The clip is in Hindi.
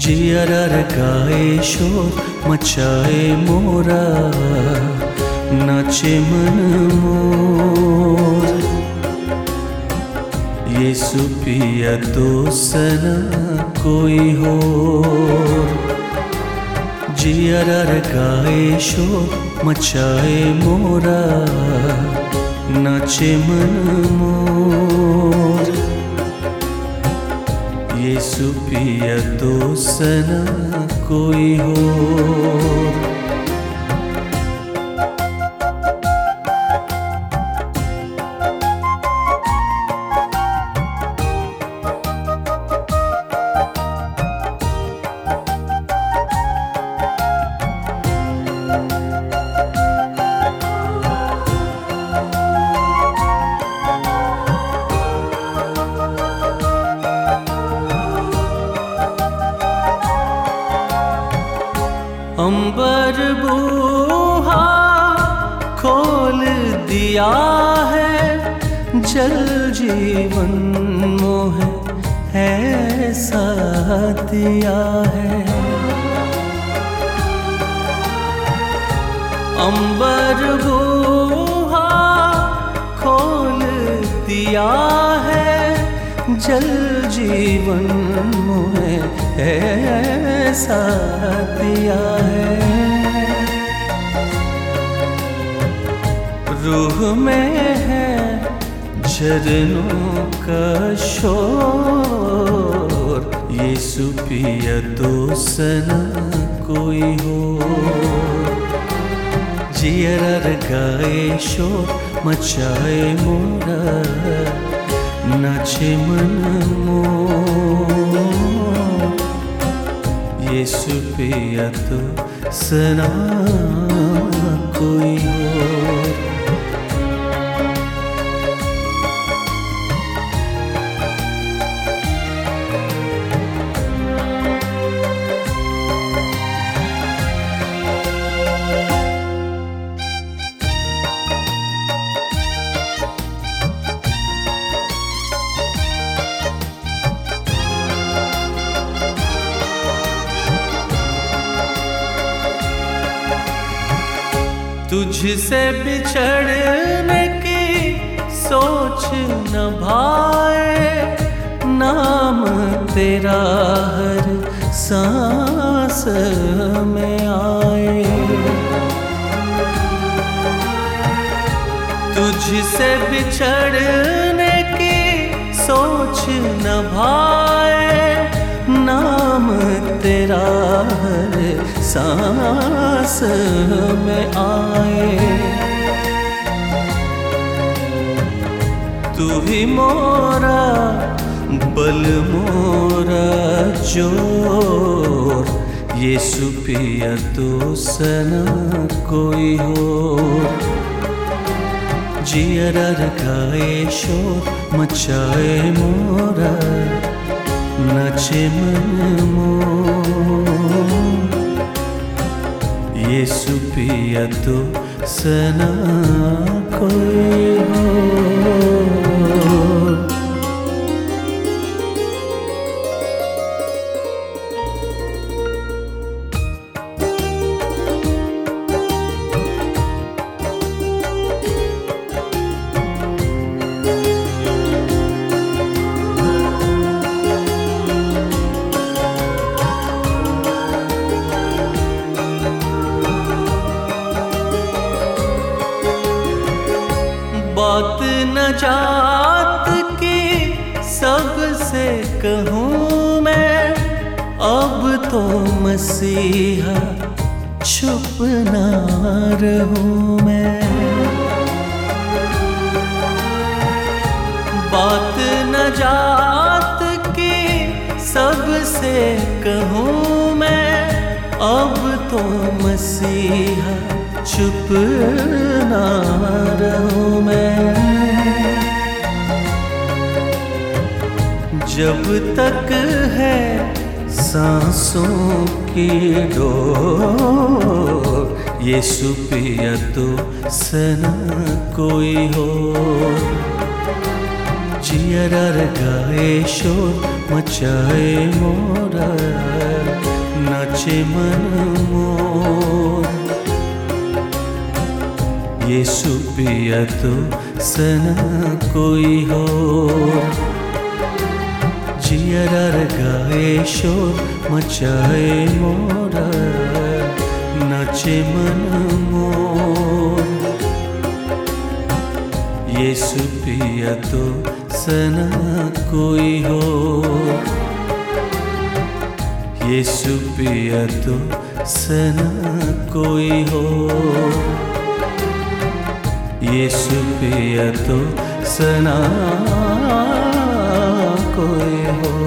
जियरर गाए शोर मचाए मोरा, नाचे मन मोर। यीशु पिया तो सना कोई होर। जियरर गाए शोर मचाए मोरा, नाचे मन मोर। यीशु पिया तो सना कोई होर। अंबर बूहा खोल दिया है, जल जीवन मोह ऐसा दिया है। अंबर बूहा खोल दिया है, जल जीवन मोह ऐसा दिया है। रूह में है झरनों का शोर, यीशु पिया तो सना कोई हो। जियरर गाए शोर मचाए मोरा, नाचे मन मोर। यीशु पिया तो सना कोई होर। तुझसे बिछड़ने की सोच न भाए, नाम तेरा हर सांस में आए। तुझसे बिछड़ने की सोच न भाए, नाम तेरा हर सांस में आए। तू ही मोरा बल मोरा जोर, यीशु पिया तो सना कोई होर। जियरर गाए शोर मचाए मोरा, नाचे मन मोर। यीशु पिया तो सना कोई होर। बात न जात की सबसे कहूँ मैं, अब तो मसीहा छुप ना रहूँ मैं। बात न जात की सबसे कहूँ मैं, अब तो मसीहा चुप ना रहूं मैं। जब तक है सांसों की डोर, यीशु पिया तो सना कोई हो। जियरर गाए शोर मचाए मोरा, नाचे मन मोर। यीशु पिया तो सना कोई होर। जियरार गाए शोर मचाए मोरा, नाचे मन मोर। यीशु पिया तो सना कोई होर। यीशु पिया तो सना कोई होर। यीशु पिया तो सना कोई हो।